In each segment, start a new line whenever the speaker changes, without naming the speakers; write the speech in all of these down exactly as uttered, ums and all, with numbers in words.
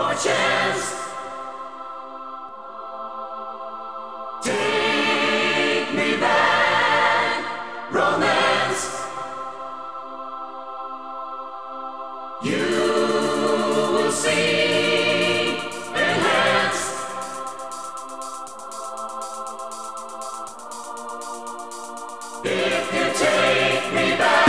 more chance. Take me back, romance. You will see, enhance. If you take me back.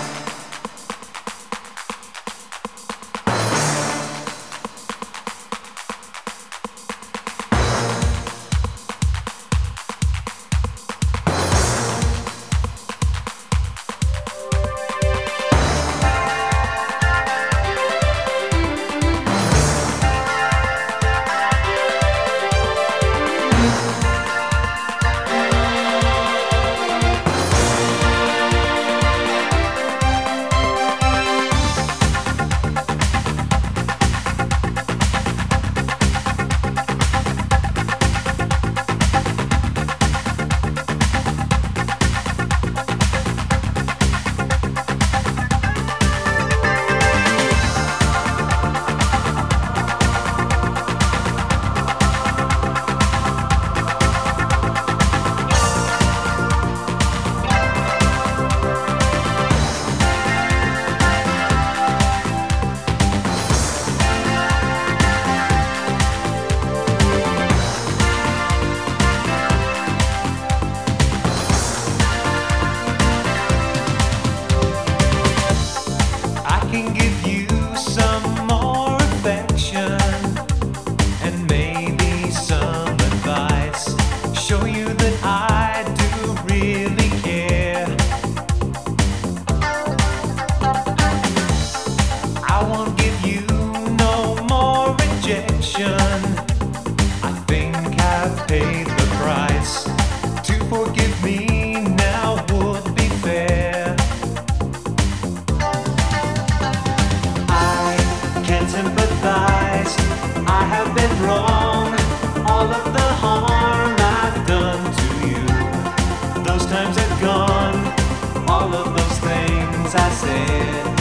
Can give you some more affection and maybe some advice. Show you that I do really care. I won't give you no more rejection. I think I've paid the price. To forgive me now would be fair. Sympathize, I have been wrong. All of the harm I've done to you, those times are gone. All of those things I said